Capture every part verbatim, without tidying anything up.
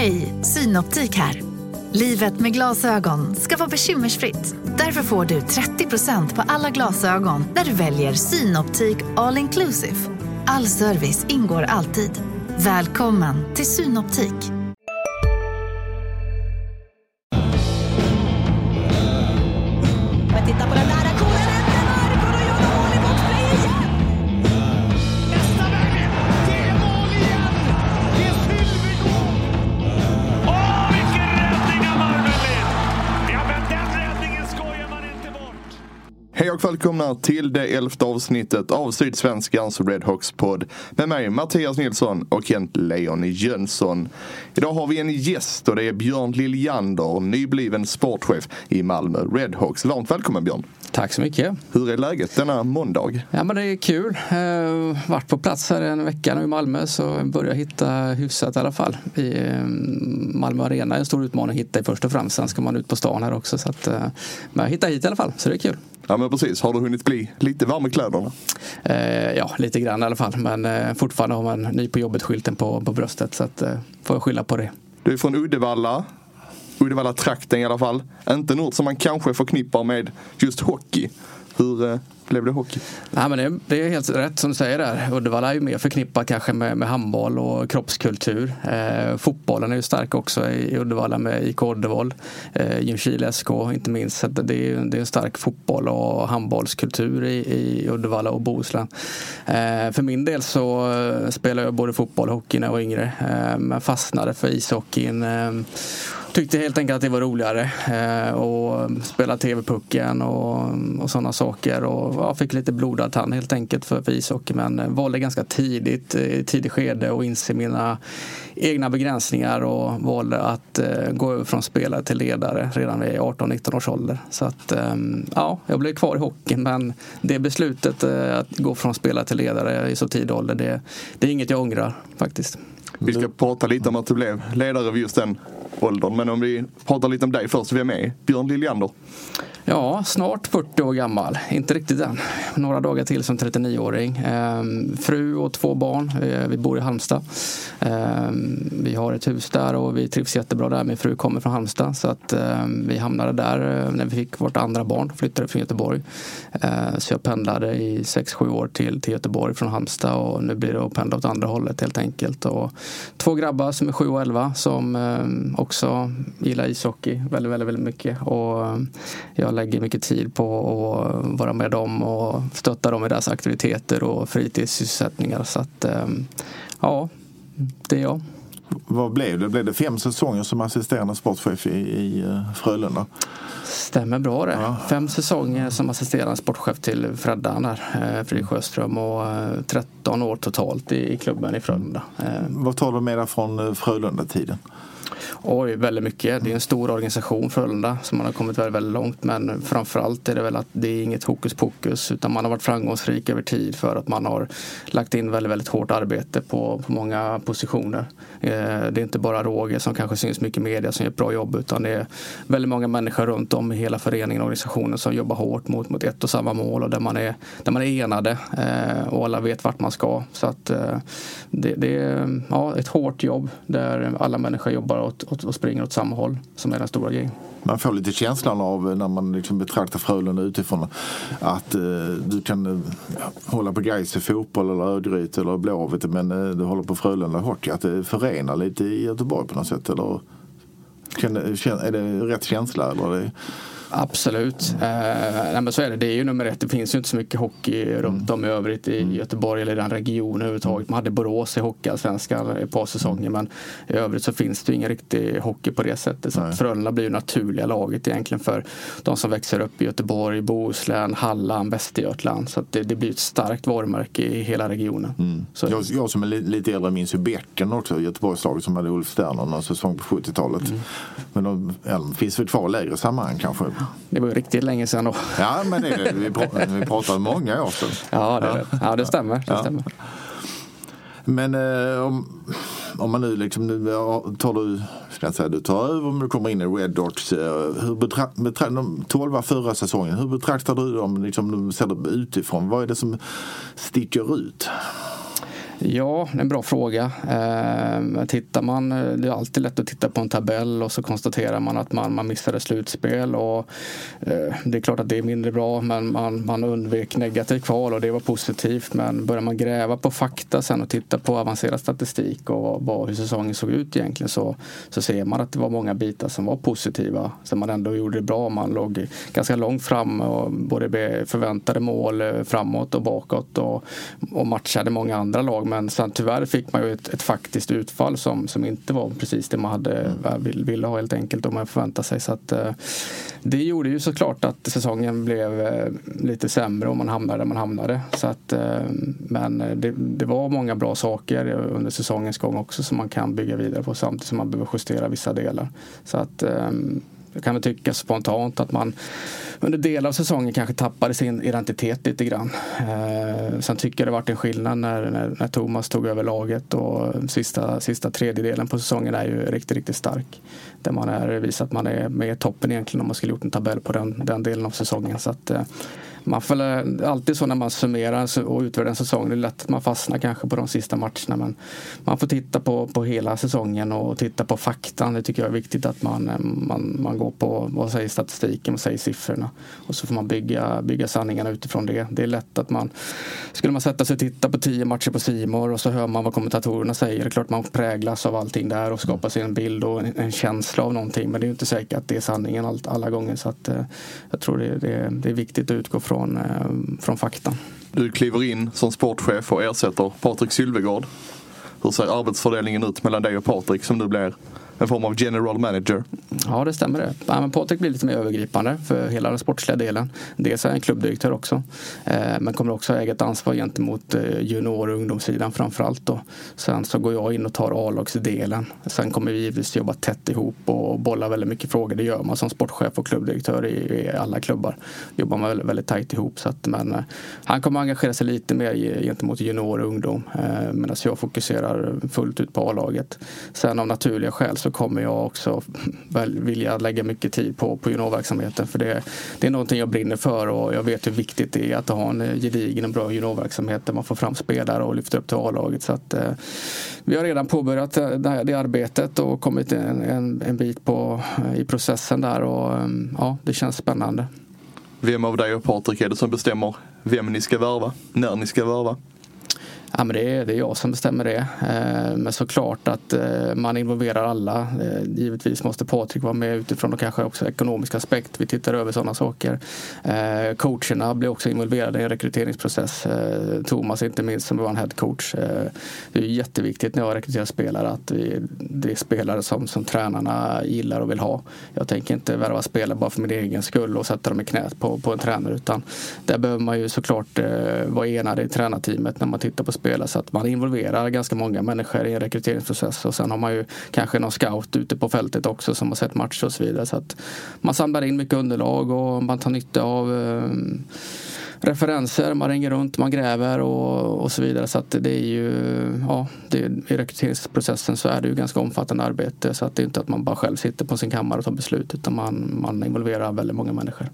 Hej, Synoptik här. Livet med glasögon ska vara bekymmersfritt. Därför får du trettio procent på alla glasögon när du väljer Synoptik All Inclusive. All service ingår alltid. Välkommen till Synoptik. Men titta på den där aktionen. Marco och gör mål i boxplay igen. Nästa väg. Det är mål igen. Det är Sylvegård. Åh, vilken räddning av Marvelin. Ja, men den räddningen skojar man inte bort. Hej och välkomna till det elfte avsnittet av Sydsvenskans Redhawks podd med mig Mattias Nilsson och Kent Leon Jönsson. Idag har vi en gäst och det är Björn Liljander, nybliven sportchef i Malmö Redhawks. Varmt välkommen Björn. Tack så mycket. Hur är läget denna måndag? Ja, men det är kul. Uh, varit på plats här en vecka nu i Malmö, så börjar hitta hyfsat i alla fall. I uh, Malmö Arena är en stor utmaning att hitta i först och främst. Sen ska man ut på stan här också. Så att, uh, men jag hittar hit i alla fall, så det är kul. Ja, men precis. Har du hunnit bli lite varm i kläderna? Uh, ja, lite grann i alla fall. Men uh, fortfarande har man ny på jobbet-skylten på, på bröstet, så att, uh, får jag skylla på det. Du är från Uddevalla. Uddevalla-trakten i alla fall. Inte något som man kanske förknippar med just hockey. Hur eh, blev det hockey? Nej, men det, det är helt rätt som du säger där. Uddevalla är ju mer förknippat kanske med, med handboll och kroppskultur. Eh, fotbollen är ju stark också i, i Uddevalla med I K Uddevall. Eh, Ljungskile S K inte minst. Så det, är, det är en stark fotboll och handbollskultur i, i Uddevalla och Bohuslän. Eh, för min del så eh, spelade jag både fotboll och hockey när jag var yngre. Eh, men fastnade för ishockeyn. Eh, Tyckte helt enkelt att det var roligare eh, och spela tv-pucken och, och sådana saker. Och ja, fick lite blodad tand helt enkelt för, för ishockey. Men valde ganska tidigt, i tidigt skede, och inse mina egna begränsningar. Och valde att eh, gå över från spelare till ledare redan vid arton nitton års ålder. Så att eh, ja, jag blev kvar i hockeyn. Men det beslutet eh, att gå från spelare till ledare i så tidig ålder, det, det är inget jag ångrar faktiskt. Vi ska prata lite om att du blev ledare vid just den åldern. Men om vi pratar lite om dig först, så vi är med. Björn Liljander. Ja, snart fyrtio år gammal. Inte riktigt än. Några dagar till som trettionio-åring. Ehm, fru och två barn. Ehm, vi bor i Halmstad. Ehm, vi har ett hus där och vi trivs jättebra där. Min fru kommer från Halmstad. Så att ehm, vi hamnade där när vi fick vårt andra barn. Flyttade från Göteborg. Ehm, så jag pendlade i sex sju år till, till Göteborg från Halmstad. Och nu blir det att pendla åt andra hållet helt enkelt. Och två grabbar som är sju och elva som ehm, också gillar ishockey väldigt, väldigt, väldigt mycket. Och ehm, jag lägger mycket tid på att vara med dem och stötta dem i deras aktiviteter och fritidssysselsättningar. Så att, ja, det är jag. Vad blev det? Blev det fem säsonger som assisterande sportchef i, i Frölunda? Stämmer bra det. Ja. Fem säsonger som assisterande sportchef till Freddan här, Fredrik Sjöström, och tretton år totalt i, i klubben i Frölunda. Vad tar du med dig från Frölunda-tiden? Oj, väldigt mycket. Det är en stor organisation Frölunda som man har kommit väldigt, väldigt långt, men framförallt är det väl att det är inget hokus pokus, utan man har varit framgångsrik över tid för att man har lagt in väldigt, väldigt hårt arbete på, på många positioner. Eh, det är inte bara Roger som kanske syns mycket i media som gör ett bra jobb, utan det är väldigt många människor runt om i hela föreningen och organisationen som jobbar hårt mot, mot ett och samma mål, och där man är, där man är enade eh, och alla vet vart man ska. Så att eh, det, det är ja, ett hårt jobb där alla människor jobbar åt och springer åt samma håll, som är den stora grejen. Man får lite känslan av när man liksom betraktar Frölunda utifrån att eh, du kan eh, hålla på Gais i fotboll eller Örgryte eller Blåvitt, men eh, du håller på Frölunda hockey, att det förenar lite i Göteborg på något sätt, eller kan, är det rätt känsla eller det? Absolut. Eh, nej, men så är det. Det är ju nummer ett. Det finns ju inte så mycket hockey runt om i övrigt i mm. Göteborg eller i den regionen överhuvudtaget. Man hade Borås i hockeyallsvenskan ett par säsonger, men i övrigt så finns det ingen riktig hockey på det sättet. Så att Frölunda blir ju naturliga laget egentligen för de som växer upp i Göteborg, Bohuslän, Halland, Västergötland. Så att det, det blir ett starkt varumärke i hela regionen. Mm. Så. Jag, jag som är lite äldre minns ju Bäcken också, Göteborgslaget som hade Ulf Sterner någon säsong på sjuttiotalet. Mm. Men de, ja, de finns väl kvar lägre sammanhang kanske. Det var ju riktigt länge sedan då. Ja, men det är det. Vi pratar, vi pratar många år sedan. Ja, det, ja. ja, det stämmer. Det ja. stämmer. Men eh, om, om man nu liksom nu tar du, ska jag säga, du tar över om du kommer in i Red Hawks, hur betraktar betra, de tolva förra säsongen, hur betraktar du dem liksom, du ser det utifrån? Vad är det som sticker ut? Ja, det är en bra fråga. Eh, tittar man, det är alltid lätt att titta på en tabell och så konstaterar man att man, man missade slutspel och eh, det är klart att det är mindre bra, men man, man undvek negativt kval och det var positivt. Men börjar man gräva på fakta sen och titta på avancerad statistik och vad, hur säsongen såg ut egentligen, så, så ser man att det var många bitar som var positiva, så man ändå gjorde det bra. Man låg ganska långt fram och både förväntade mål framåt och bakåt och, och matchade många andra lag. Men sen tyvärr fick man ju ett, ett faktiskt utfall som, som inte var precis det man hade vill, ville ha helt enkelt om man förväntade sig. Så att, eh, det gjorde ju såklart att säsongen blev eh, lite sämre och man hamnade där man hamnade. Så att, eh, men det, det var många bra saker under säsongens gång också som man kan bygga vidare på, samtidigt som man behöver justera vissa delar. Så att eh, jag kan väl tycka spontant att man under delar av säsongen kanske tappade sin identitet lite grann. Eh, sen tycker jag det varit en skillnad när, när, när Thomas tog över laget, och sista, sista tredjedelen på säsongen är ju riktigt, riktigt stark. Där man är visat att man är med i toppen egentligen om man skulle gjort en tabell på den, den delen av säsongen. Så att eh, man får alltid så när man summerar och utvärderar en säsong, det är lätt att man fastnar kanske på de sista matcherna, men man får titta på, på hela säsongen och titta på faktan. Det tycker jag är viktigt, att man, man, man går på vad säger statistiken och säger siffrorna, och så får man bygga, bygga sanningarna utifrån det. Det är lätt att man, skulle man sätta sig och titta på tio matcher på C More och så hör man vad kommentatorerna säger, det är klart man präglas av allting där och skapar sig en bild och en, en känsla av någonting, men det är ju inte säkert att det är sanningen all, alla gånger. Så att, eh, jag tror det, det, det är viktigt att utgå från Från, eh, från fakta. Du kliver in som sportchef och ersätter Patrik Sylvegård. Hur ser arbetsfördelningen ut mellan dig och Patrik, som du blir en form av general manager? Ja, det stämmer det. Ja, men Patrik blir lite mer övergripande för hela den sportsliga delen. Dels är han en klubbdirektör också. Eh, men kommer också äga ett ansvar gentemot eh, junior- och ungdomssidan framförallt då. Sen så går jag in och tar A-lagsdelen. Sen kommer vi givetvis jobba tätt ihop och bolla väldigt mycket frågor. Det gör man som sportchef och klubbdirektör i, i alla klubbar. Jobbar man väldigt, väldigt tajt ihop. Så att, men eh, han kommer engagera sig lite mer gentemot junior och ungdom. Eh, medan jag fokuserar fullt ut på A-laget. Sen av naturliga skäl så kommer jag också väl vilja lägga mycket tid på, på juniorverksamheten, för det, det är någonting jag brinner för, och jag vet hur viktigt det är att ha en gedigen och bra juniorverksamhet där man får fram spelare och lyfter upp till A-laget. Så att, eh, vi har redan påbörjat det, det arbetet och kommit en, en, en bit på, i processen där, och eh, ja, det känns spännande. Vem av dig och Patrik är det som bestämmer vem ni ska värva, när ni ska värva? Ja, men det är, det är jag som bestämmer det. Eh, men såklart att eh, man involverar alla. Eh, givetvis måste Patrik vara med utifrån och kanske också ekonomisk aspekt. Vi tittar över sådana saker. Eh, coacherna blir också involverade i en rekryteringsprocess. Eh, Thomas inte minst, som var en head coach. Eh, det är jätteviktigt när jag rekryterar spelare att vi, det är spelare som, som tränarna gillar och vill ha. Jag tänker inte värva spelare bara för min egen skull och sätta dem i knät på, på en tränare, utan där behöver man ju såklart eh, vara enade i tränarteamet när man tittar på spela, så att man involverar ganska många människor i en rekryteringsprocess, och sen har man ju kanske någon scout ute på fältet också som har sett matcher och så vidare, så att man samlar in mycket underlag och man tar nytta av eh, referenser, man ringer runt, man gräver och, och så vidare, så att det är ju ja, det, i rekryteringsprocessen så är det ju ganska omfattande arbete, så att det är inte att man bara själv sitter på sin kammare och tar beslut, utan man, man involverar väldigt många människor.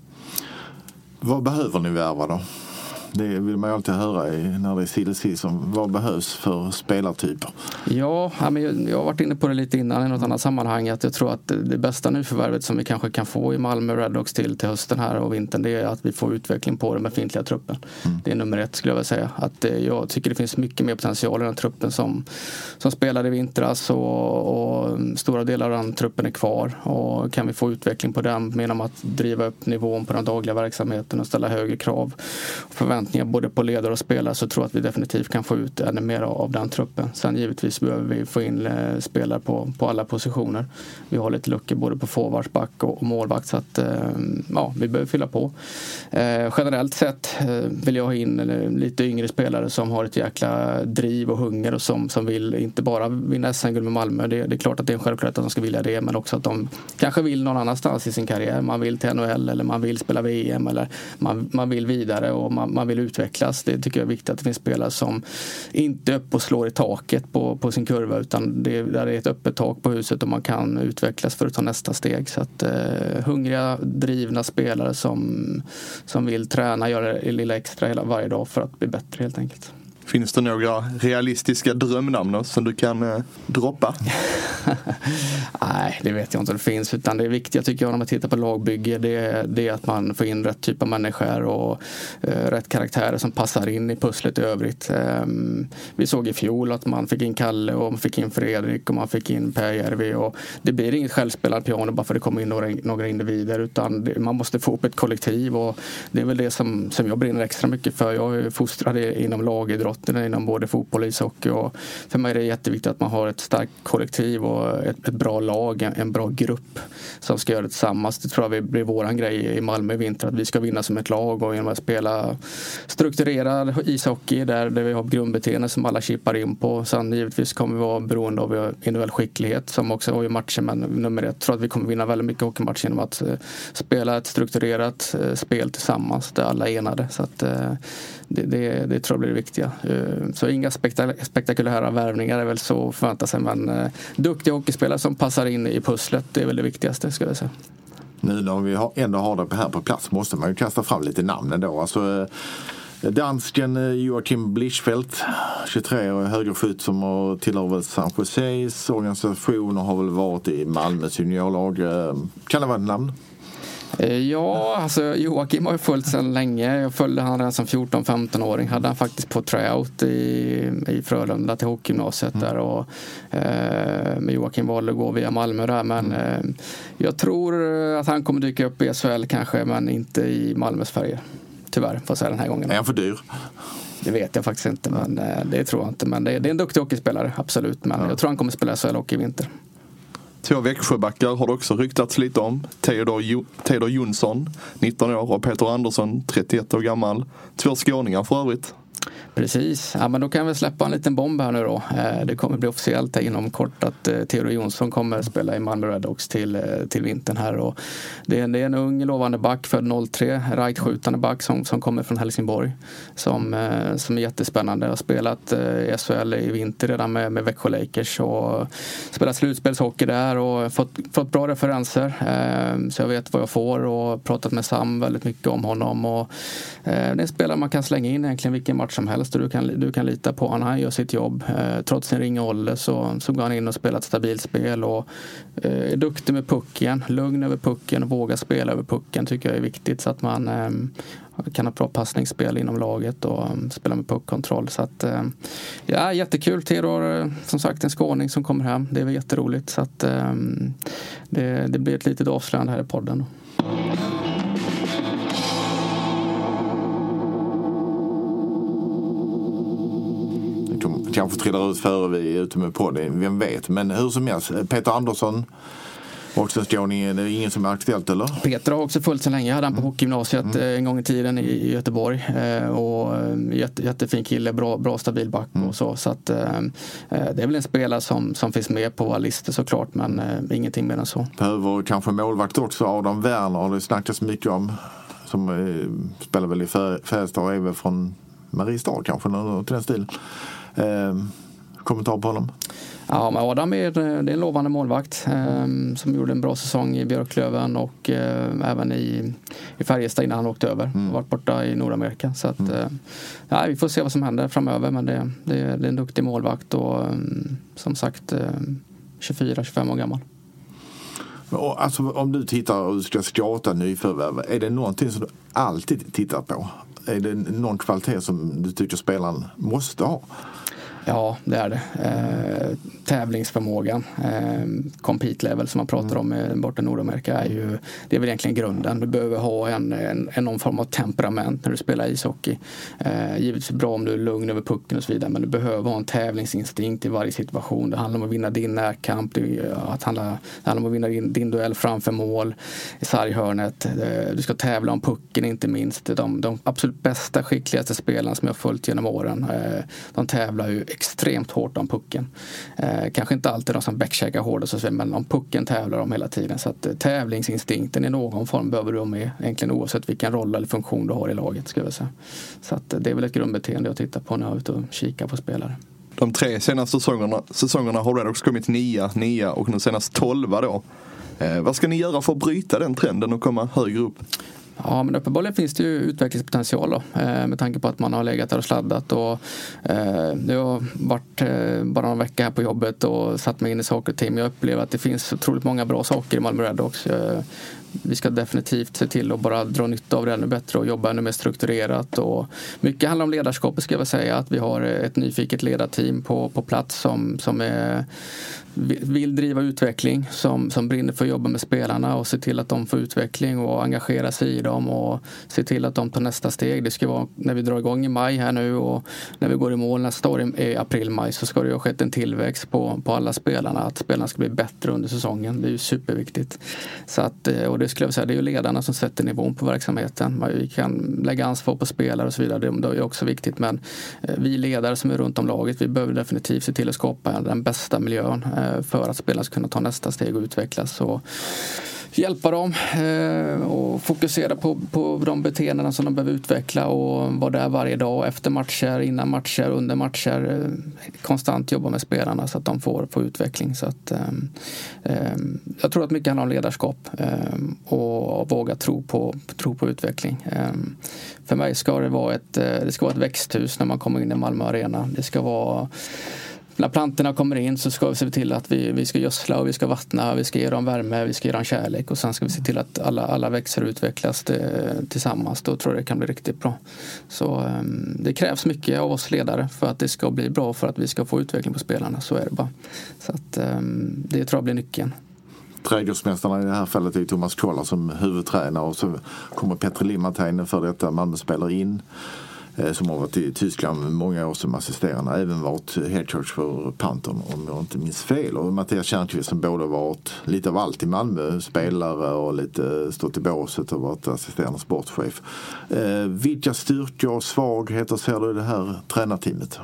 Vad behöver ni värva då? Det vill man ju alltid höra i, när det är silly season. Vad behövs för spelartyper? Ja, men jag har varit inne på det lite innan i något annat sammanhang, att jag tror att det bästa nyförvärvet som vi kanske kan få i Malmö Redhawks till, till hösten här och vintern, det är att vi får utveckling på den befintliga truppen. Mm. Det är nummer ett, skulle jag vilja säga. Att jag tycker det finns mycket mer potential i den truppen som, som spelade i vintras, och, och stora delar av den truppen är kvar, och kan vi få utveckling på den genom att driva upp nivån på den dagliga verksamheten och ställa högre krav och förväntningar både på ledare och spelare, så tror jag att vi definitivt kan få ut ännu mer av den truppen. Sen givetvis behöver vi få in eh, spelare på, på alla positioner. Vi har lite luckor både på forwardsback och, och målvakt, så att eh, ja, vi behöver fylla på. Eh, generellt sett eh, vill jag ha in eh, lite yngre spelare som har ett jäkla driv och hunger, och som, som vill inte bara vinna S M-guld med Malmö. Det, det är klart att det är en självklart att de ska vilja det, men också att de kanske vill någon annanstans i sin karriär. Man vill till N H L, eller man vill spela V M, eller man, man vill vidare, och man, man vill utvecklas. Det tycker jag är viktigt, att det finns spelare som inte upp och slår i taket på, på sin kurva, utan det, där är ett öppet tak på huset och man kan utvecklas för att ta nästa steg. Så att eh, hungriga, drivna spelare som, som vill träna, göra det lilla extra hela varje dag för att bli bättre helt enkelt. Finns det några realistiska drömnamn som du kan eh, droppa? Nej, det vet jag inte om det finns, utan det är viktigt tycker jag när man tittar på lagbygge, det är, det är att man får in rätt typ av människor och eh, rätt karaktärer som passar in i pusslet i övrigt. Eh, vi såg i fjol att man fick in Kalle och man fick in Fredrik och man fick in Per Järvi, och det blir inget självspelande piano bara för att det kommer in några, några individer, utan det, man måste få upp ett kollektiv, och det är väl det som, som jag brinner extra mycket för. Jag är fostrad inom lagidrotten, inom både fotboll och ishockey, och för mig är det jätteviktigt att man har ett starkt kollektiv och ett, ett bra lag, en bra grupp som ska göra det tillsammans. Det tror jag blir våran grej i Malmö i vinter, att vi ska vinna som ett lag, och genom att spela strukturerad ishockey där, där vi har grundbeteende som alla chippar in på. Sen givetvis kommer vi vara beroende av individuell skicklighet som också har i matchen, men nummer ett, jag tror att vi kommer vinna väldigt mycket hockeymatcher genom att uh, spela ett strukturerat uh, spel tillsammans där alla är enade, så att uh, det, det, det tror jag blir det viktiga. Uh, så inga spektak- spektakulära värvningar är väl så förvänta sig, men uh, duktiga hockeyspelare som passar in i pusslet, det är väl det viktigaste skulle jag säga. Nu när vi har, ändå har det här på plats måste man ju kasta fram lite namn ändå. Alltså, dansken Joakim Blischfeldt, tjugotre år, högerskytt som har tillhör väl San Joses organisation och har väl varit i Malmös juniorlag. Kan det vara ett namn? Ja, alltså Joakim har ju följt sedan länge. Jag följde han redan som fjorton-femton-åring. Hade han faktiskt på tryout i, i Frölunda till hockeygymnasiet mm. där. Och, eh, med Joakim valde att gå via Malmö där. Men mm. eh, jag tror att han kommer dyka upp i S H L kanske, men inte i Malmös färger. Tyvärr, får jag säga den här gången. Är han för dyr? Det vet jag faktiskt inte, men eh, det tror jag inte. Men det, det är en duktig hockeyspelare, absolut. Men ja. Jag tror han kommer spela S H L-hockey i vinter. Två Växjöbackar har det också ryktats lite om. Theodor, jo- Theodor Jonsson, nitton år, och Peter Andersson, trettioett år gammal. Två skåningar för övrigt. Precis, ja, men då kan vi släppa en liten bomb här nu då. Eh, det kommer bli officiellt inom kort att eh, Theodor Jonsson kommer spela i Malmö Redhawks till, eh, till vintern här. Och det, är, det är en ung lovande back för noll tre, rightskjutande back som, som kommer från Helsingborg. Som, eh, som är jättespännande. Jag har spelat eh, i S H L i vinter redan med, med Växjö Lakers och spelat slutspelshockey där och fått, fått bra referenser. Eh, så jag vet vad jag får och pratat med Sam väldigt mycket om honom. Och, eh, det är en spelare man kan slänga in egentligen vilken match som helst. Du kan, du kan lita på honom, han gör sitt jobb. Eh, trots sin ringa ålder så, så går han in och spelar ett stabilt spel och eh, är duktig med pucken, lugn över pucken och vågar spela över pucken tycker jag är viktigt, så att man eh, kan ha bra passningsspel inom laget och um, spela med puckkontroll. Så att eh, ja, jättekul. Theodor, som sagt, en skåning som kommer hem. Det är väl jätteroligt, så att eh, det, det blir ett litet avslöjande här i podden. Kanske trillar ut före vi är ute med på det, vem vet. Men hur som helst, Peter Andersson också en skåning, det är ingen som är aktuellt eller? Peter har också följt så länge. Jag hade han på hockeygymnasiet mm. en gång i tiden i Göteborg och jätte, jättefin kille, bra, bra stabil back mm. och så. Så att, det är väl en spelare som, som finns med på våra listor såklart, men ingenting mer än så. Behöver kanske målvakt också, Adam Werner har det snackats mycket om, som eh, spelar väl i Färjestad och är väl från Mariestad kanske, något till den stilen. Eh, kommentar på honom? Ja, men Adam är, det är en lovande målvakt eh, som gjorde en bra säsong i Björklöven och eh, även i, i Färjestad innan han åkte över. Mm. Varit borta i Nordamerika. Så att, mm. eh, ja, vi får se vad som händer framöver, men det, det, det är en duktig målvakt och eh, som sagt eh, tjugofyra tjugofem år gammal. Och alltså, om du tittar och ska scouta nyförvärv, är det någonting som du alltid tittar på? Är det någon kvalitet som du tycker spelaren måste ha? Ja, det är det. Eh, tävlingsförmågan, eh, compete level som man pratar om eh, borta i Nordamerika är ju, det är väl egentligen grunden. Du behöver ha en, en, en någon form av temperament när du spelar ishockey. Eh, givetvis bra om du är lugn över pucken och så vidare, men du behöver ha en tävlingsinstinkt i varje situation. Det handlar om att vinna din närkamp, det, att handla, det handlar om att vinna din, din duell framför mål i sarghörnet. Eh, du ska tävla om pucken inte minst. De, de absolut bästa, skickligaste spelarna som jag har följt genom åren, eh, de tävlar ju extremt hårt om pucken. Eh, kanske inte alltid de som backcheckar hårdast, men om pucken tävlar de hela tiden. Så att eh, tävlingsinstinkten i någon form behöver du ha med, egentligen oavsett vilken roll eller funktion du har i laget, skulle jag säga. Så att eh, det är väl ett grundbeteende jag tittar på när jag är ute och kikar på spelare. De tre senaste säsongerna, säsongerna har Redhawks kommit nia, nia och nu senast tolva då. Eh, vad ska ni göra för att bryta den trenden och komma högre upp? Ja, men uppenbarligen finns det ju utvecklingspotential då, med tanke på att man har legat där och sladdat. Och, eh, det har varit eh, bara en vecka här på jobbet och satt mig in i saker och ting. Jag upplever att det finns otroligt många bra saker i Malmö Redhawks. Eh, vi ska definitivt se till att bara dra nytta av det ännu bättre och jobba ännu mer strukturerat. Och mycket handlar om ledarskapet, ska jag säga. Att vi har ett nyfiket ledarteam på, på plats som, som är, vill driva utveckling, som, som brinner för att jobba med spelarna och se till att de får utveckling och engagera sig i dem och se till att de tar nästa steg. Det ska vara när vi drar igång i maj här nu och när vi går i mål nästa år i april-maj, så ska det ha skett en tillväxt på, på alla spelarna. Att spelarna ska bli bättre under säsongen. Det är ju superviktigt. Så att, och det skulle jag säga, det är ju ledarna som sätter nivån på verksamheten. Vi kan lägga ansvar på spelare och så vidare. Det är också viktigt, men vi ledare som är runt om laget, vi behöver definitivt se till att skapa den bästa miljön för att spelarna ska kunna ta nästa steg och utvecklas och hjälpa dem och fokusera på, på de beteenden som de behöver utveckla och vara där varje dag efter matcher, innan matcher, under matcher, konstant jobba med spelarna så att de får, får utveckling. Så att, um, jag tror att mycket handlar om ledarskap um, och våga tro på, tro på utveckling. Um, för mig ska det vara ett, det ska vara ett växthus när man kommer in i Malmö Arena. Det ska vara När plantorna kommer in så ska vi se till att vi, vi ska gödsla och vi ska vattna, vi ska ge dem värme, vi ska ge dem kärlek och sen ska vi se till att alla, alla växer och utvecklas tillsammans. Då tror jag det kan bli riktigt bra. Så um, det krävs mycket av oss ledare för att det ska bli bra, för att vi ska få utveckling på spelarna. Så är det bara. Så att um, det tror jag blir nyckeln. Trädgårdsmästarna i det här fallet är Thomas Koller som huvudtränare och så kommer Petr Limatäinen för detta Malmö-spelare in, som har varit i Tyskland många år som assisterande, även varit headcoach för Panton om jag inte minns fel, och Mattias Tjärnqvist som både varit lite av allt i Malmö, spelare och lite stått i båset och varit assisterande sportchef. Eh, vilka styrkor och svagheter ser du i det här tränarteamet?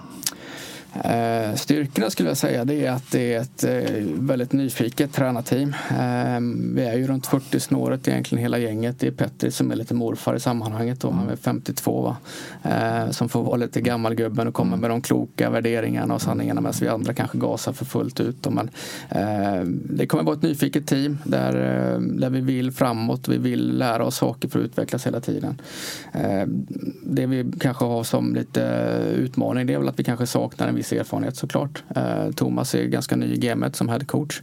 Eh, styrkorna skulle jag säga, det är att det är ett eh, väldigt nyfiket tränarteam. Eh, vi är ju runt fyrtio snåret egentligen hela gänget. Det är Petri som är lite morfar i sammanhanget och han är femtiotvå, va? Eh, som får vara lite gammalgubben och komma med de kloka värderingarna och sanningarna medan vi andra kanske gasar för fullt ut. Men, eh, det kommer vara ett nyfiket team där, eh, där vi vill framåt, vi vill lära oss saker för att utvecklas hela tiden. Eh, det vi kanske har som lite utmaning, det är väl att vi kanske saknar en viss erfarenhet såklart. Eh, Thomas är ganska ny i gamet som head coach.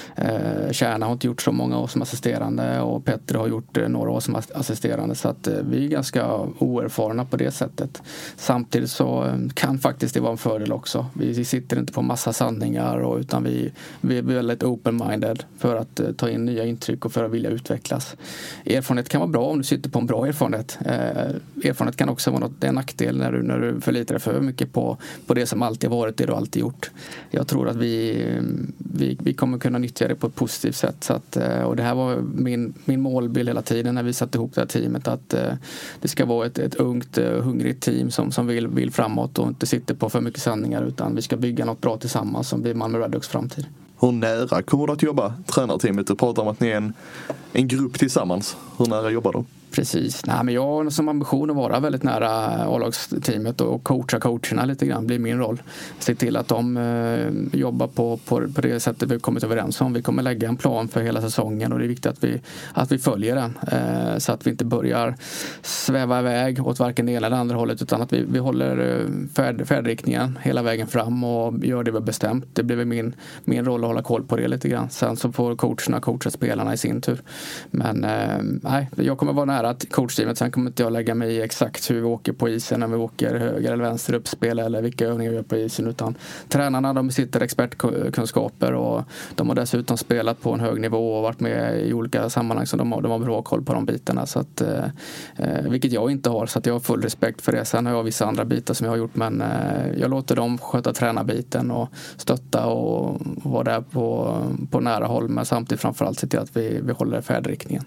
Eh, Kärna har inte gjort så många år som assisterande och Petter har gjort eh, några år som assisterande, så att eh, vi är ganska oerfarna på det sättet. Samtidigt så eh, kan faktiskt det vara en fördel också. Vi, vi sitter inte på massa sanningar och, utan vi, vi är väldigt open-minded för att eh, ta in nya intryck och för att vilja utvecklas. Erfarenhet kan vara bra om du sitter på en bra erfarenhet. Eh, erfarenhet kan också vara något, en nackdel när du, när du förlitar dig för mycket på, på det som alltid varit, det du alltid gjort. Jag tror att vi, vi, vi kommer kunna nyttja det på ett positivt sätt. Så att, och det här var min, min målbild hela tiden när vi satte ihop det här teamet, att det ska vara ett, ett ungt, hungrigt team som, som vill, vill framåt och inte sitter på för mycket sanningar, utan vi ska bygga något bra tillsammans som blir Malmö Redhawks framtid. Hur nära kommer du att jobba tränarteamet? Du pratar om att ni är en, en grupp tillsammans. Hur nära jobbar du? Precis. Nej, men jag har som ambition att vara väldigt nära A-lagsteamet och coacha coacherna lite grann blir min roll. Se till att de eh, jobbar på, på, på det sättet vi har kommit överens om. Vi kommer lägga en plan för hela säsongen och det är viktigt att vi, att vi följer den. Eh, så att vi inte börjar sväva iväg åt varken det ena eller andra hållet, utan att vi, vi håller färd, färdriktningen hela vägen fram och gör det vi har bestämt. Det blir min, min roll att hålla koll på det lite grann. Sen så får coacherna coacha spelarna i sin tur. Men eh, nej, jag kommer vara nära att coachteamet. Sen kommer inte jag lägga mig i exakt hur vi åker på isen, när vi åker höger eller vänster uppspel eller vilka övningar vi gör på isen, utan tränarna, de sitter expertkunskaper och de har dessutom spelat på en hög nivå och varit med i olika sammanhang, så de har, de har bra koll på de bitarna, så att, eh, vilket jag inte har, så att jag har full respekt för det. Sen har jag vissa andra bitar som jag har gjort, men eh, jag låter dem sköta tränarbiten och stötta och vara där på, på nära håll, men samtidigt framförallt se till att vi, vi håller färdriktningen.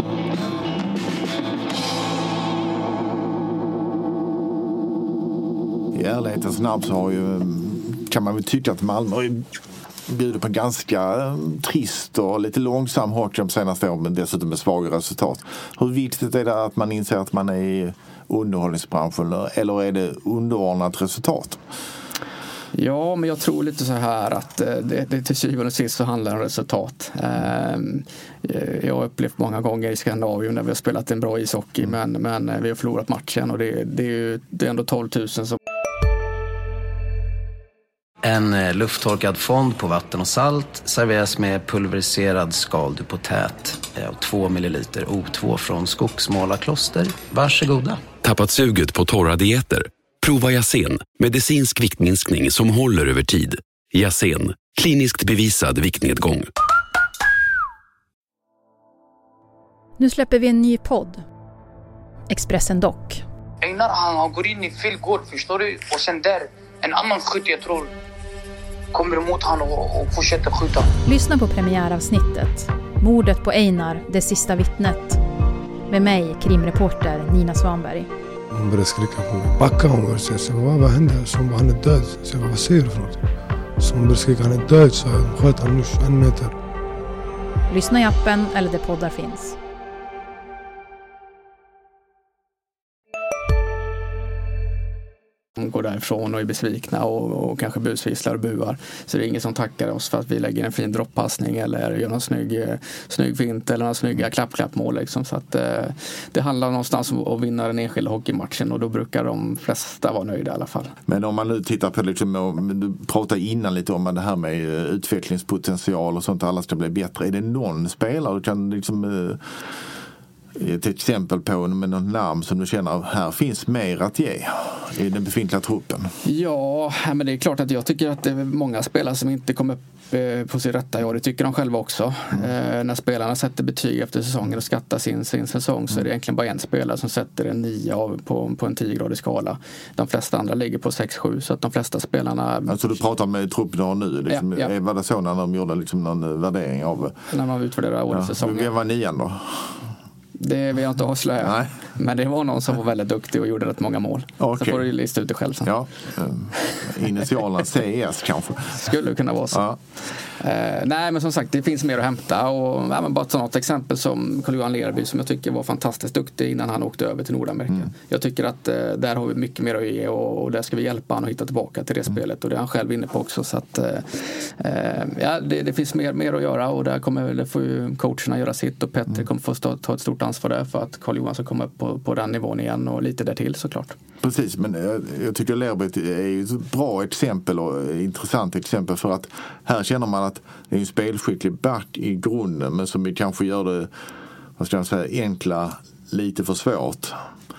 I ärlighetens namn så har ju, kan man väl tycka att Malmö bjuder på ganska trist och lite långsam hockey de senaste åren, men dessutom med svaga resultat. Hur viktigt är det att man inser att man är i underhållningsbranschen, eller är det underordnat resultat? Ja, men jag tror lite så här att det, det till syvende och sist så handlar det om resultat. Jag har upplevt många gånger i Skandinavien när vi har spelat en bra ishockey, men, men vi har förlorat matchen och det, det, är, ju, det är ändå tolv tusen som... En lufttorkad fond på vatten och salt serveras med pulveriserad skaldupotät och två milliliter O två från Skogsmålarkloster. Varsågoda. Tappat suget på torra dieter? Prova Yasen, medicinsk viktminskning som håller över tid. Yasen, kliniskt bevisad viktnedgång. Nu släpper vi en ny podd. Expressen Dock. Einar, han går in i fel gård, förstår du? Och sen där, en annan skytt, jag tror, kommer emot han och, och fortsätter skjuta. Lyssna på premiäravsnittet. Mordet på Einar, det sista vittnet. Med mig, krimreporter Nina Svanberg. Hon började skrika på mig. Backa hon började säga. Så vad, vad hände? Så hon bara, han är död. Så jag bara, vad säger du för något? Så hon började skrika, han är död. Så jag sköt han nu en meter. Lyssna i appen eller där poddar finns. Går därifrån och är besvikna och, och kanske busvisslar och buar. Så det är ingen som tackar oss för att vi lägger en fin dropppassning eller gör någon snygg, snygg fint eller några snygga klapp-klapp-mål. Liksom. Så att, eh, det handlar någonstans om att vinna den enskilda hockeymatchen och då brukar de flesta vara nöjda i alla fall. Men om man nu tittar på, liksom, du pratade innan lite om det här med utvecklingspotential och sånt, alla ska bli bättre. Är det någon spelare du kan liksom... ett exempel på med någon namn som du känner här finns mer att ge i den befintliga truppen? Ja, men det är klart att jag tycker att det är många spelare som inte kommer upp på sin rätta. Ja, det tycker de själva också. Mm. När spelarna sätter betyg efter säsongen och skattar sin, sin säsong så är det egentligen bara en spelare som sätter en nio av på, på en tio-gradig skala. De flesta andra ligger på sex sju, så att de flesta spelarna... Alltså du pratar med truppen nu, liksom, ja, ja. Var det så när de gjorde liksom någon värdering av... När man utvärderar årets ja. säsong. Vem var nian då? Det vill jag inte avslöja. Nej. Men det var någon som var väldigt duktig och gjorde rätt många mål. Okay. Så får du lista ut det själv sen. Ja. Initialen C S kanske. Skulle kunna vara så. Ja. Eh, nej, men som sagt, det finns mer att hämta. Och, ja, men bara ta något exempel som Carl-Johan Lerby som jag tycker var fantastiskt duktig innan han åkte över till Nordamerika. Mm. Jag tycker att eh, där har vi mycket mer att ge och, och där ska vi hjälpa han att hitta tillbaka till det mm. spelet. Och det är han själv inne på också. Så att, eh, ja, det, det finns mer, mer att göra och där kommer, det får ju coacherna göra sitt och Petter mm. kommer få stå, ta ett stort ansvar där för att Carl-Johan ska komma upp på, på den nivån igen och lite där till såklart. Precis, men jag, jag tycker Lerby är ett bra exempel och intressant exempel för att här känner man att det är en spelskicklig back i grunden men som vi kanske gör det, vad ska jag säga, enkla lite för svårt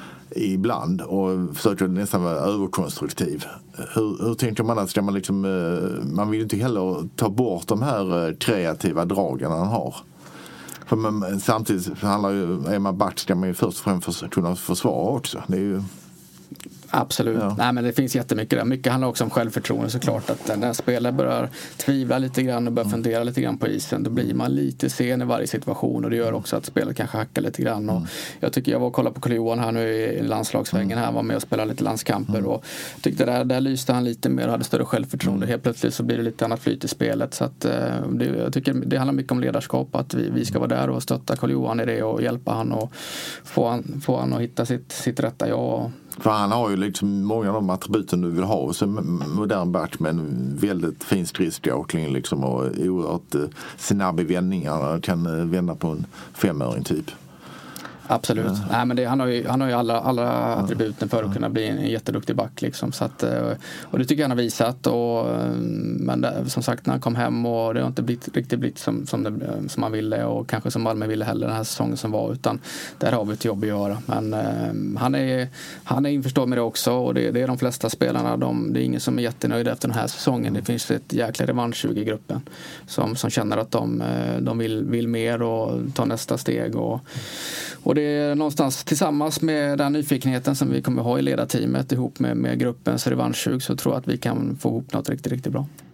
ibland och försöker nästan vara överkonstruktiv. Hur, hur tänker man att ska man liksom, man vill inte heller ta bort de här kreativa dragen han har. För man, samtidigt handlar ju, är man back ska man ju först och främst kunna försvara också. Det är ju... Absolut. Ja. Nej, men det finns jättemycket där. Mycket handlar också om självförtroende såklart. Att när spelare börjar tvivla lite grann och börjar mm. fundera lite grann på isen, då blir man lite sen i varje situation och det gör också att spelet kanske hackar lite grann. Och mm. jag tycker jag var och kollade på Carl-Johan här nu i landslagsvängen här, var med och spelade lite landskamper mm. och tyckte där, där lyste han lite mer och hade större självförtroende. Helt plötsligt så blir det lite annat flyt i spelet. Så att, det, jag tycker det handlar mycket om ledarskap, att vi, vi ska vara där och stötta Carl-Johan i det och hjälpa han och få han, få han att hitta sitt, sitt rätta jag. För han har ju liksom många av de attributen du vill ha. Så modern back med en väldigt fin skridskåkling liksom och oerhört snabb i vändningar. Kan vända på en femöring typ. Absolut. Ja. Nej, men det, han har ju, han har ju alla, alla attributen för att kunna bli en jätteduktig back. Liksom. Så att, och det tycker jag han har visat. Och, men det, som sagt, när han kom hem och det har inte blivit, riktigt blivit som, som, det, som han ville och kanske som Malmö ville heller den här säsongen som var. Utan där har vi ett jobb att göra. Men eh, han, är, han är införstådd med det också och det, det är de flesta spelarna. De, det är ingen som är jättenöjd efter den här säsongen. Det finns ett jäkla revansch i gruppen som, som känner att de, de vill, vill mer och ta nästa steg. Och, och det är någonstans tillsammans med den nyfikenheten som vi kommer ha i ledarteamet ihop med, med gruppens revanschsug så tror jag att vi kan få ihop något riktigt, riktigt bra.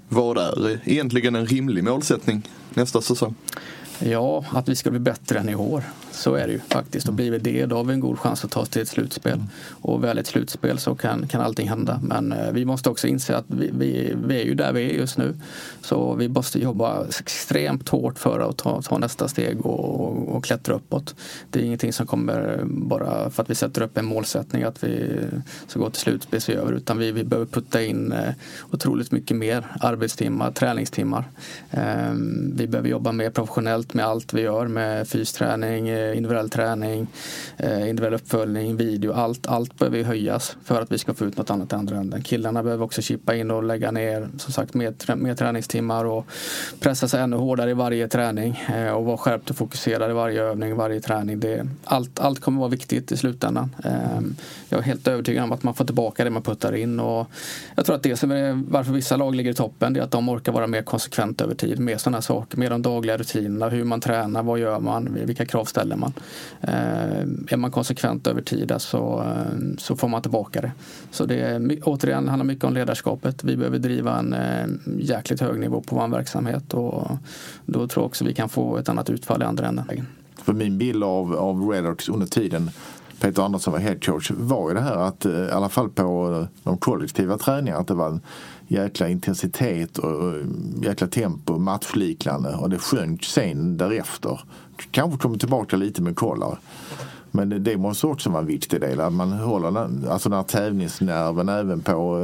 Vad är egentligen en rimlig målsättning nästa säsong? Ja, att vi ska bli bättre än i år. Så är det ju faktiskt. Och blir vi det, då har vi en god chans att ta oss till ett slutspel. Och väl ett slutspel så kan, kan allting hända. Men eh, vi måste också inse att vi, vi, vi är ju där vi är just nu. Så vi måste jobba extremt hårt för att ta, ta nästa steg och, och klättra uppåt. Det är ingenting som kommer bara för att vi sätter upp en målsättning att vi ska gå till slutspel så över. Utan vi, vi behöver putta in eh, otroligt mycket mer arbetstimmar, träningstimmar. Eh, vi behöver jobba mer professionellt med allt vi gör, med fysträning, individuell träning, individuell uppföljning, video, allt, allt behöver höjas för att vi ska få ut något annat i andra änden. Killarna behöver också chippa in och lägga ner som sagt mer, mer träningstimmar och pressa sig ännu hårdare i varje träning och vara skärpt och fokuserad i varje övning, varje träning. Det, allt, allt kommer vara viktigt i slutändan. Jag är helt övertygad om att man får tillbaka det man puttar in och jag tror att det som är varför vissa lag ligger i toppen det är att de orkar vara mer konsekvent över tid med sådana saker, med de dagliga rutinerna, hur man tränar, vad gör man, vilka krav ställer man. Eh, är man konsekvent över tid så, eh, så får man tillbaka det. Så det är, återigen handlar mycket om ledarskapet. Vi behöver driva en eh, jäkligt hög nivå på vår verksamhet och då tror jag också vi kan få ett annat utfall i andra änden. För min bild av, av Redhawks under tiden Peter Andersson var headcoach var ju det här att i alla fall på de kollektiva träningarna att det var en jäkla intensitet och jäkla tempo, matchliknande och det sjönk sen därefter. Kanske kommer tillbaka lite med kollar. Men det, det måste också vara en viktig del att man håller alltså den här tävlingsnerven även på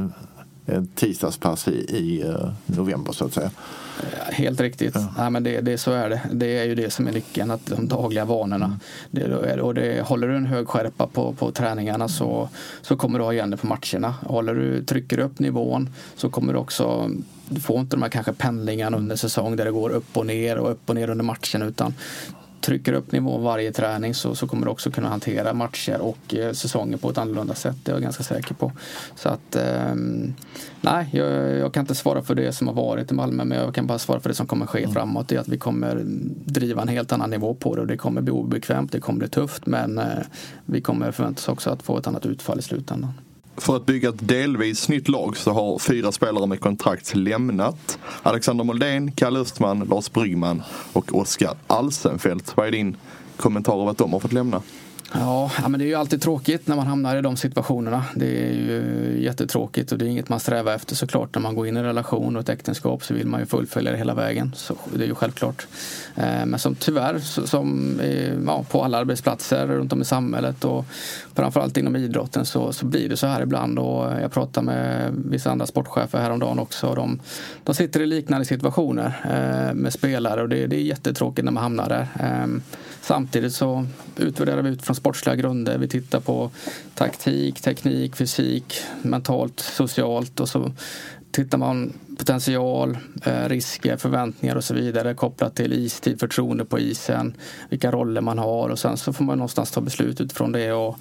en tisdagspass i, i november så att säga. Helt riktigt. Ja. Nej, men det, det, så är det. Det är ju det som är nyckeln, att de dagliga vanorna. Mm. Det, och det, håller du en hög skärpa på, på träningarna så, så kommer du ha igen det på matcherna. Håller du, trycker upp nivån så kommer du också, du får inte de här kanske pendlingarna under säsong där det går upp och ner och upp och ner under matchen utan trycker upp nivån varje träning så, så kommer du också kunna hantera matcher och eh, säsonger på ett annorlunda sätt. Det är jag ganska säker på. Så att eh, nej, jag, jag kan inte svara för det som har varit i Malmö men jag kan bara svara för det som kommer ske mm. framåt. Det är att vi kommer driva en helt annan nivå på det och det kommer bli obekvämt, det kommer bli tufft men eh, vi kommer förväntas också att få ett annat utfall i slutändan. För att bygga ett delvis nytt lag så har fyra spelare med kontrakt lämnat. Alexander Moldén, Kalle Östman, Lars Bryggman och Oskar Alsenfelt. Vad är din kommentar av att de har fått lämna? Ja, men det är ju alltid tråkigt när man hamnar i de situationerna. Det är ju jättetråkigt och det är inget man strävar efter såklart. När man går in i en relation och ett äktenskap så vill man ju fullfölja det hela vägen. Så det är ju självklart. Men som tyvärr, som ja, på alla arbetsplatser runt om i samhället och framförallt inom idrotten så, så blir det så här ibland. Och jag pratar med vissa andra sportchefer häromdagen också. De, de sitter i liknande situationer med spelare och det, det är jättetråkigt när man hamnar där. Samtidigt så utvärderar vi ut från sportsliga grunder. Vi tittar på taktik, teknik, fysik, mentalt, socialt och så tittar man potential, risker, förväntningar och så vidare kopplat till istid, förtroende på isen, vilka roller man har och sen så får man någonstans ta beslut utifrån det och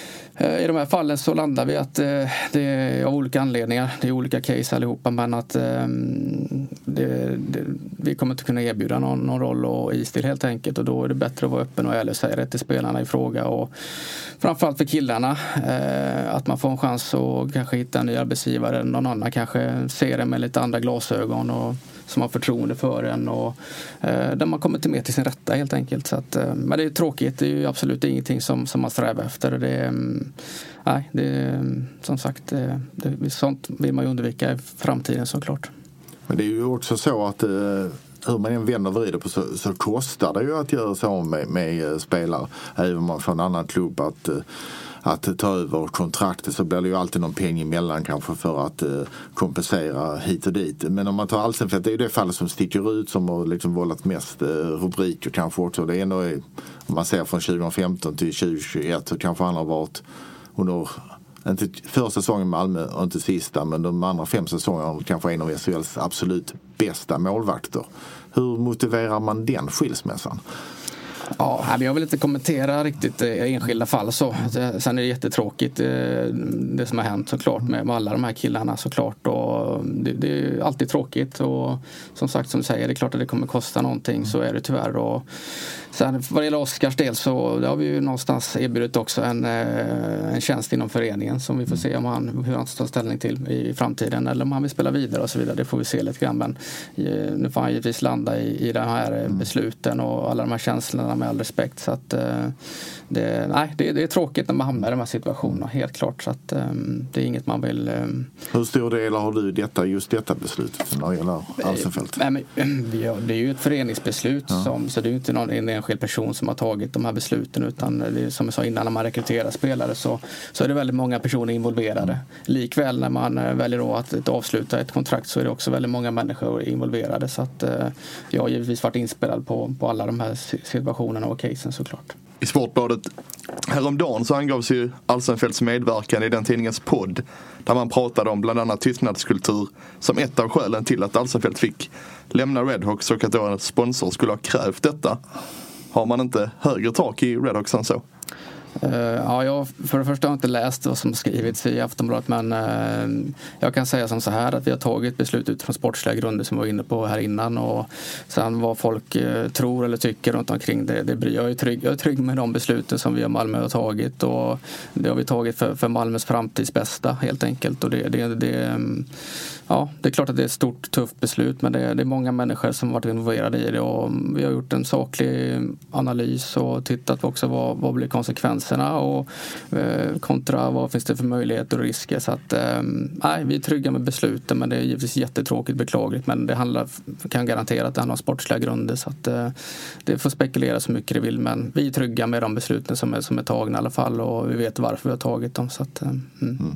i de här fallen så landar vi att det är av olika anledningar, det är olika case allihopa men att det, det, vi kommer inte kunna erbjuda någon, någon roll och istil helt enkelt och då är det bättre att vara öppen och ärlig och säga rätt till spelarna i fråga och framförallt för killarna att man får en chans att kanske hitta en ny arbetsgivare, någon annan kanske ser det med lite andra glasögon och som har förtroende för en och eh, där man kommer till mer till sin rätta helt enkelt. Så att, eh, men det är tråkigt, det är ju absolut ingenting som, som man strävar efter. Det är, mm, nej, det är, som sagt, det, det, sånt vill man ju undvika i framtiden såklart. Men det är ju också så att eh, hur man än vänder och vrider på så, så kostar det ju att göra så med, med spelare. Även om man får en annan klubb att eh, att ta över kontraktet så blir det ju alltid någon peng emellan kanske för att eh, kompensera hit och dit. Men om man tar Alsenfelt, det är ju det fallet som sticker ut som har liksom vållat mest eh, rubriker kanske också. Det är ändå, om man ser från tjugohundrafemton till tjugohundratjugoett så kanske han har varit under, inte första säsongen i Malmö och inte sista, men de andra fem säsongerna kanske en av S H L:s absolut bästa målvakter. Hur motiverar man den skilsmässan? Ja, jag vill inte kommentera riktigt enskilda fall så. Sen är det jättetråkigt det som har hänt såklart med alla de här killarna såklart och det, det är alltid tråkigt och som sagt som du säger, det är klart att det kommer kosta någonting, så är det tyvärr och Sen vad det gäller Oskars del så har vi ju någonstans erbjudit också en, en tjänst inom föreningen som vi får se om han, hur han tar ställning till i framtiden eller om han vill spela vidare och så vidare. Det får vi se lite grann, men nu får han givetvis landa i, i de här besluten och alla de här känslorna med all respekt. Så att det, nej, det, det är tråkigt när man hamnar i de här situationerna, helt klart. Så att det är inget man vill... Hur stor del har du detta, just detta beslutet när det gäller Alsenfelt? Nej, men, det är ju ett föreningsbeslut, ja. som, så det är ju inte någon en enskild person som har tagit de här besluten, utan det är, som jag sa innan, när man rekryterar spelare så, så är det väldigt många personer involverade. Mm. Likväl när man väljer då att, att avsluta ett kontrakt så är det också väldigt många människor involverade. Så att eh, jag har givetvis varit inspelad på, på alla de här situationerna och casen såklart. I Sportbladet häromdagen så angavs ju Alsenfelts medverkan i den tidningens podd där man pratade om bland annat tystnadskultur som ett av skälen till att Alsenfelt fick lämna Redhawks och att då en sponsor skulle ha krävt detta. Har man inte högre tak i Redhawks än så? Uh, ja, jag för det första har inte läst vad som skrivits i Aftonbladet, men uh, jag kan säga som så här att vi har tagit beslut utifrån sportsliga grunder som vi var inne på här innan, och sen vad folk uh, tror eller tycker runt omkring det, det blir jag är trygg, jag är trygg med de besluten som vi har Malmö har tagit, och det har vi tagit för, för Malmös framtids bästa helt enkelt, och det, det, det um, ja, det är klart att det är ett stort, tufft beslut, men det, det är många människor som har varit involverade i det, och vi har gjort en saklig analys och tittat också vad, vad blir konsekvenserna och eh, kontra vad finns det för möjligheter och risker. Så att, eh, nej, vi är trygga med besluten, men det är givetvis jättetråkigt, beklagligt, men det handlar, kan garantera att det handlar om sportsliga grunder, så att eh, det får spekulera så mycket det vill, men vi är trygga med de besluten som är, som är tagna i alla fall, och vi vet varför vi har tagit dem. Så att, eh, mm. Mm.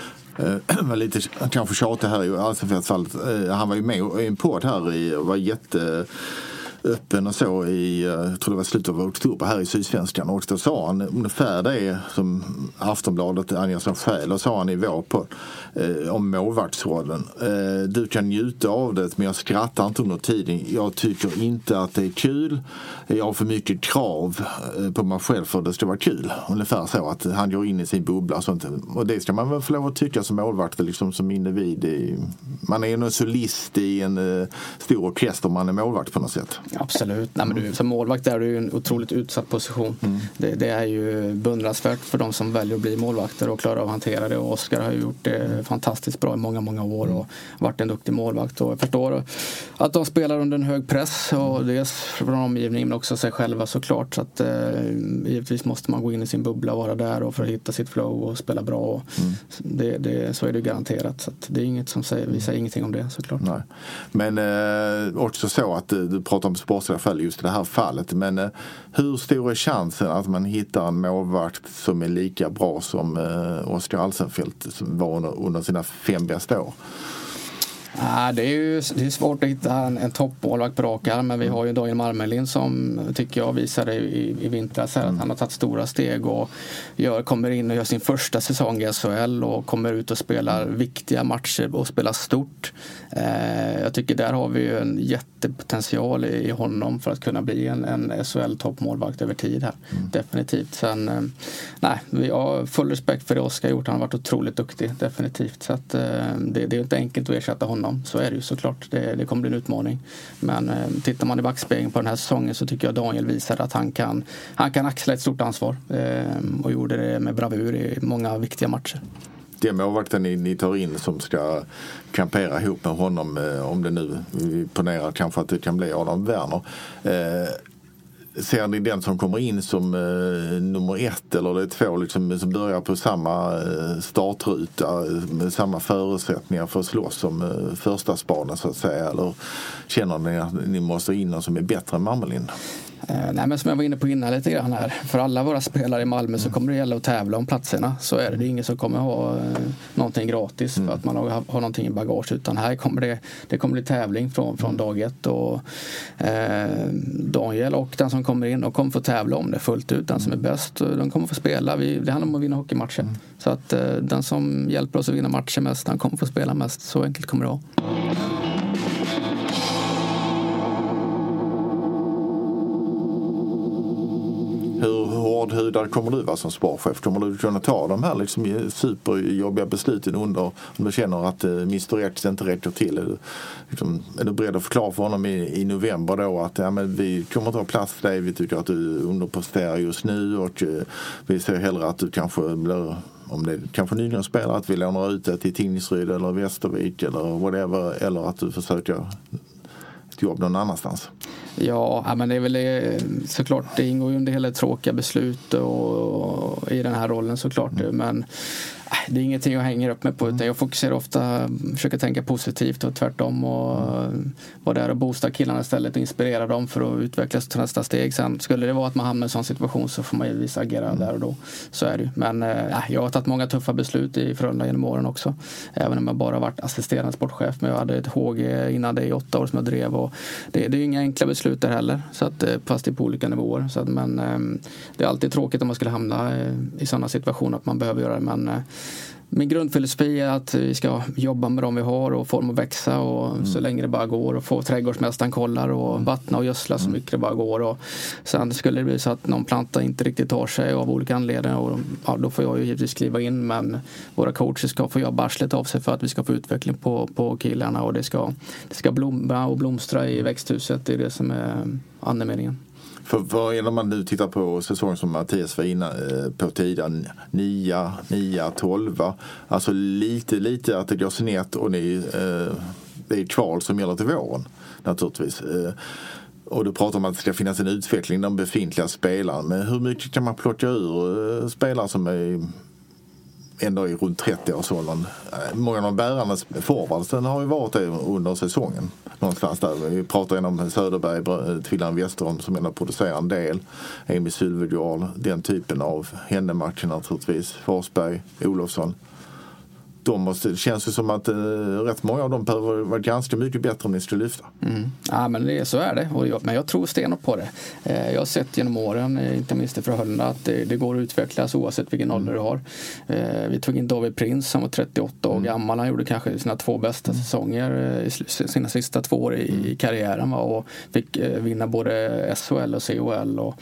Uh, var lite kanske tjatig här i Alsenfeldt. Uh, han var ju med i en podd här i, och var jätte öppen och så i, jag tror det var slutet av oktober här i Sydsvenskan, och då sa han ungefär det som Aftonbladet anger som skäl, och sa han i vår på eh, om målvaktsrollen. Eh, du kan njuta av det, men jag skrattar inte under tiden. Jag tycker inte att det är kul. Jag har för mycket krav eh, på mig själv för att det ska vara kul. Ungefär så att han går in i sin bubbla och sånt. Och det ska man väl få lov att tycka som målvakt, liksom som individ. I, man är ju en solist i en eh, stor orkester, man är målvakt på något sätt. Absolut. Nej, men du, som målvakt är du ju en otroligt utsatt position. Mm. Det, det är ju beundransvärt för de som väljer att bli målvakter och klarar av att hantera det. Och Oskar har ju gjort det fantastiskt bra i många, många år och varit en duktig målvakt. Och jag förstår att de spelar under en hög press, och dels från omgivningen men också sig själva såklart. Så att eh, givetvis måste man gå in i sin bubbla och vara där och för att hitta sitt flow och spela bra. Och mm. det, det, så är det garanterat. Så att det är inget som säger, vi säger ingenting om det såklart. Nej. Men eh, också så att du pratar om sportsliga fall just i det här fallet. Men eh, hur stor är chansen att man hittar en målvakt som är lika bra som eh, Oskar Alsenfelt som var under, under sina fem bästa år? Ja, det är ju det är svårt att hitta en, en toppmålvakt på rak arm, men vi har ju Daniel Marmelin som tycker jag visade i, i vintras här att han har tagit stora steg och gör, kommer in och gör sin första säsong i S H L och kommer ut och spelar viktiga matcher och spelar stort. Eh, jag tycker där har vi ju en jättepotential i honom för att kunna bli en, en S H L-toppmålvakt över tid här. Mm. Definitivt. Sen, eh, nej, vi har full respekt för det Oskar gjort. Han har varit otroligt duktig, definitivt. Så att, eh, det, det är inte enkelt att ersätta honom. Så är det ju såklart. Det, det kommer bli en utmaning. Men eh, tittar man i backspegeln på den här säsongen så tycker jag Daniel visar att han kan, han kan axla ett stort ansvar eh, och gjorde det med bravur i många viktiga matcher. Det målvakten ni, ni tar in som ska kampera ihop med honom, eh, om det nu vi ponerar kanske att det kan bli Adam Werner. Eh, Ser ni den som kommer in som eh, nummer ett eller det är två liksom, som börjar på samma eh, startruta med samma förutsättningar för att slåss som eh, första spaden så att säga, eller känner ni att ni måste in någon som är bättre än Marmelin? Eh, nej, men som jag var inne på innan lite grann här, för alla våra spelare i Malmö så kommer det gälla att tävla om platserna, så är det, det är ingen som kommer ha eh, någonting gratis för att man har, har någonting i bagage, utan här kommer det, det kommer bli tävling från, från dag ett, och eh, Daniel och den som kommer in och kommer få tävla om det fullt ut, den som är bäst, de kommer få spela, vi, det handlar om att vinna hockeymatcher, mm. så att eh, den som hjälper oss att vinna matcher mest, den kommer få spela mest, så enkelt kommer det vara. Hur hårdhudad kommer du vara som sportchef? Kommer du kunna ta de här liksom superjobbiga besluten under om du känner att mister X inte räcker till? Är du, liksom, är du beredd att förklara för honom i, i november då att ja, men vi kommer att ta plats för dig, vi tycker att du underpresterar just nu och eh, vi ser hellre att du kanske blir, om det kanske nyligen spelar, att vi lånar ut det till Tingsryd eller Västervik eller whatever, eller att du försöker ett jobb någon annanstans. Ja, men det är väl såklart, det ingår ju under hela tråkiga beslut och, och i den här rollen såklart, mm. men det är ingenting jag hänger upp mig på, utan jag fokuserar ofta, försöker tänka positivt och tvärtom och mm. vara där och boosta killarna istället och inspirera dem för att utvecklas till nästa steg. Sen skulle det vara att man hamnar i en sån situation så får man ju visa agera mm. där och då. Så är det ju. Men äh, jag har tagit många tuffa beslut i Frölunda genom åren också. Även om jag bara varit assisterande sportchef, men jag hade ett H G innan det i åtta år som jag drev, och det, det är ju inga enkla beslut där heller, så att, fast det är på olika nivåer. Så att, men äh, det är alltid tråkigt om man skulle hamna äh, i sådana situationer att man behöver göra det, men äh, min grundfilosofi är att vi ska jobba med dem vi har och få dem att växa och mm. så länge det bara går, och få trädgårdsmästaren kollar och vattna och gödsla så mycket det bara går. Och sen skulle det bli så att någon planta inte riktigt tar sig av olika anledningar, och ja, då får jag ju givetvis kliva in, men våra coacher ska få jobba arslet av sig för att vi ska få utveckling på, på killarna, och det ska, det ska blomma och blomstra i växthuset. Det är det som är andemeningen. För, för när man nu tittar på säsongen som Mattias var inne på tiden, nio, nio, tolv, alltså lite, lite att det går snett, och ni, eh, det är kval som gäller till våren naturligtvis. Eh, och du pratar om att det ska finnas en utveckling de befintliga spelarna, men hur mycket kan man plocka ur eh, spelare som är ändå i runt trettio-årsåldern? Många av de bärarna forwardsen har ju varit det under säsongen någonstans där. Vi pratar om Söderberg, Tvillan Westerholm som ändå producerar en del, Emil Sylvegård, den typen av händematcher naturligtvis, Forsberg, Olofsson. De måste, det känns ju som att eh, rätt många av dem behöver vara ganska mycket bättre om ni skulle lyfta. Mm. Ja, men det, så är det. Och jag, men jag tror stenhårt på det. Eh, jag har sett genom åren, eh, inte minst i Frölunda, att det, det går att utvecklas oavsett vilken mm. ålder du har. Eh, vi tog in David Prins som var trettioåtta år mm. gammal. Han gjorde kanske sina två bästa mm. säsonger eh, i sina sista två år i, mm. i karriären, va? Och fick eh, vinna både S H L och C H L. Och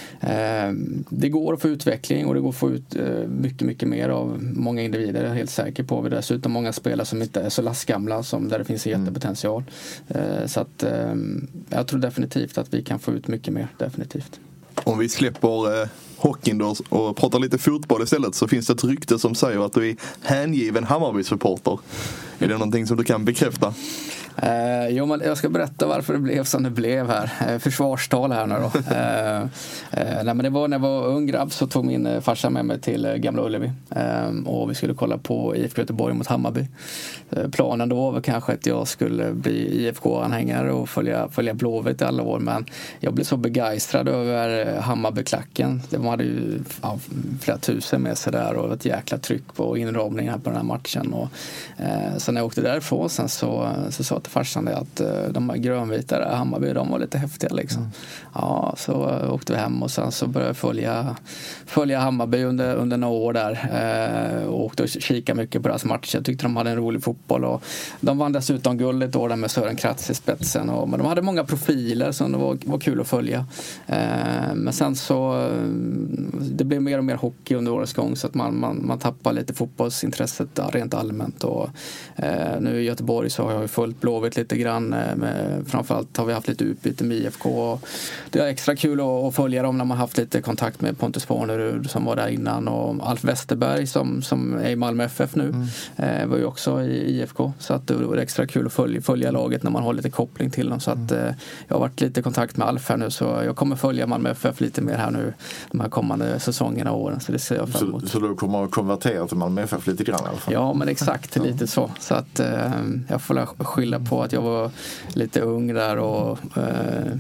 det går att få utveckling, och det går att få ut mycket, mycket mer av många individer, jag är helt säker på. Vi har dessutom många spelare som inte är så lastgamla, som där det finns en jättepotential. Så att jag tror definitivt att vi kan få ut mycket mer, definitivt. Om vi släpper eh, hockeyn då och pratar lite fotboll istället, så finns det ett rykte som säger att du är hängiven Hammarby-supporter. Är det någonting som du kan bekräfta? Eh, jo, men jag ska berätta varför det blev som det blev här. Eh, försvarstal här nu då. Eh, eh, nej, men det var när jag var ung grabb, så tog min eh, farsa med mig till eh, Gamla Ullevi. Eh, och vi skulle kolla på I F K Göteborg mot Hammarby. Eh, planen då var kanske att jag skulle bli I F K-anhängare och följa, följa Blåvitt i alla år. Men jag blev så begeistrad över Hammarby-klacken. De hade ju ja, flera tusen med sig där, och ett jäkla tryck på inramningen på den här matchen. Och, eh, så när jag åkte därifrån sen så, så sa till farsan det att de här grönvita där, Hammarby, de var lite häftiga liksom. Mm. Ja, så åkte vi hem och sen så började jag följa, följa Hammarby under, under några år där eh, och åkte och kika mycket på deras matcher. Jag tyckte de hade en rolig fotboll, och de vann dessutom guld ett år där med Sören Kratz i spetsen, och, men de hade många profiler som det var, var kul att följa. Eh, men sen så det blev mer och mer hockey under årets gång, så att man, man, man tappar lite fotbollsintresset rent allmänt, och eh, nu i Göteborg så har jag ju följt Blåvitt lite grann, med, framförallt har vi haft lite utbyte med I F K, och det är extra kul att, att följa dem när man haft lite kontakt med Pontus Farnerud som var där innan, och Alf Westerberg som, som är i Malmö F F nu mm. eh, var ju också i I F K, så att det var extra kul att följa, följa laget när man har lite koppling till dem, så att eh, jag har varit lite i kontakt med Alf här nu, så jag kommer följa Malmö F F lite mer här nu de här kommande säsongerna och åren, så det ser jag fram emot. Så, så du kommer att konvertera till Malmö F F lite grann i alla fall? Ja, men exakt, lite så, så att eh, jag får skylla på att jag var lite ung där och eh,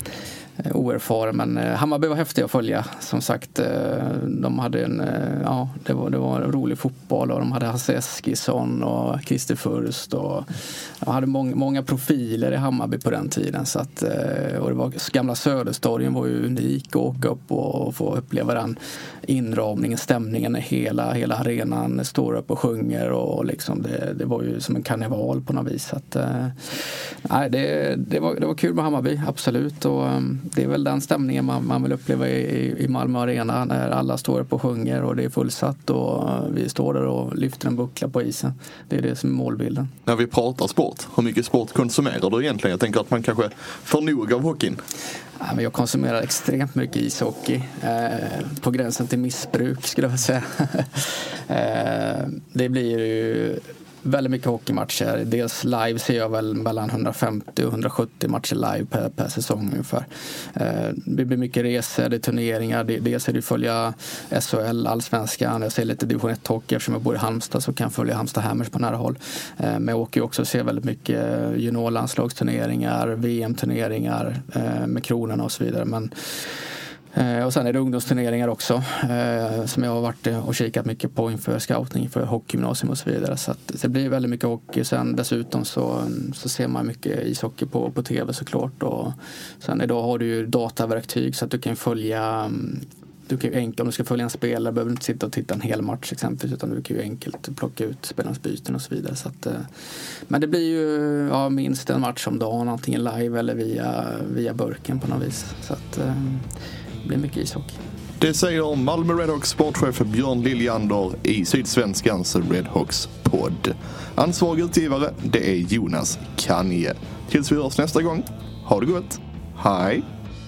oerfaren, men eh, Hammarby var häftig att följa, som sagt. Eh, de hade en eh, ja, det var, det var en rolig fotboll, och de hade Hasse Eskilsson och Christer Furst, och de hade många, många profiler i Hammarby på den tiden, så att, eh, och det var, gamla Söderstorgen var ju unik att åka upp och, och få uppleva den inramningen, stämningen när hela, hela arenan står upp och sjunger, och liksom det, det var ju som en karneval på något vis, så att, eh, nej, det, det, var, det var kul med Hammarby, absolut, och um, det är väl den stämningen man, man vill uppleva i, i Malmö Arena när alla står upp och sjunger och det är fullsatt och vi står där och lyfter en buckla på isen. Det är det som är målbilden. När vi pratar sport, hur mycket sport konsumerar du egentligen? Jag tänker att man kanske får nog av hockeyn. Ja, men jag konsumerar extremt mycket ishockey. Eh, på gränsen till missbruk skulle jag säga. eh, det blir ju väldigt mycket hockeymatcher. Dels live ser jag väl mellan hundrafemtio och hundrasjuttio matcher live per, per säsong ungefär. Eh, det blir mycket resor, det är turneringar. Det, dels är det följa S H L, Allsvenskan. Jag ser lite division ett hockey eftersom jag bor i Halmstad så kan jag följa Halmstad Hammers på nära håll. Eh, men jag åker också och ser väldigt mycket juniorlandslagsturneringar, V M-turneringar eh, med kronorna och så vidare. Men Eh, och sen är det ungdomsturneringar också eh, som jag har varit och kikat mycket på inför scouting för hockeygymnasium och så vidare. Så att det blir väldigt mycket hockey. Sen dessutom så, så ser man mycket ishockey på, på tv såklart. Och sen idag har du ju dataverktyg så att du kan följa. Du kan ju enkelt, om du ska följa en spelare behöver du inte sitta och titta en hel match exempelvis utan du kan ju enkelt plocka ut spelarnas byten och så vidare. Så att, men det blir ju ja, minst en match om dagen antingen live eller via, via burken på något vis. Så att det blir mycket ishockey. Det säger Malmö Redhawks sportchef Björn Liljander i Sydsvenskans Redhawks podd. Ansvarig utgivare det är Jonas Kanje. Tills vi hörs nästa gång. Ha det gott. Hej!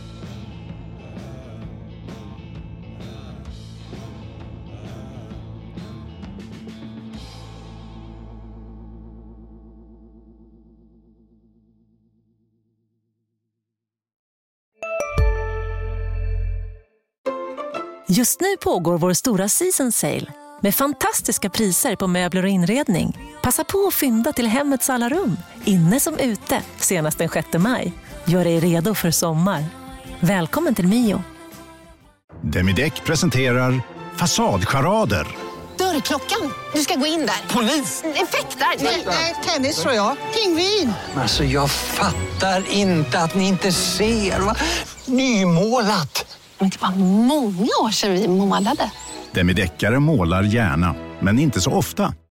Just nu pågår vår stora season sale med fantastiska priser på möbler och inredning. Passa på att fynda till hemmets alla rum, inne som ute, senast den sjätte maj. Gör dig redo för sommar. Välkommen till Mio. Demideck presenterar Fasadcharader. Dörrklockan, du ska gå in där. Polis? Effektar? Nej, tennis tror jag. Pingvin. Alltså jag fattar inte att ni inte ser. Va? Nymålat. Men det var många år sedan vi målade. Demideckare målar gärna, men inte så ofta.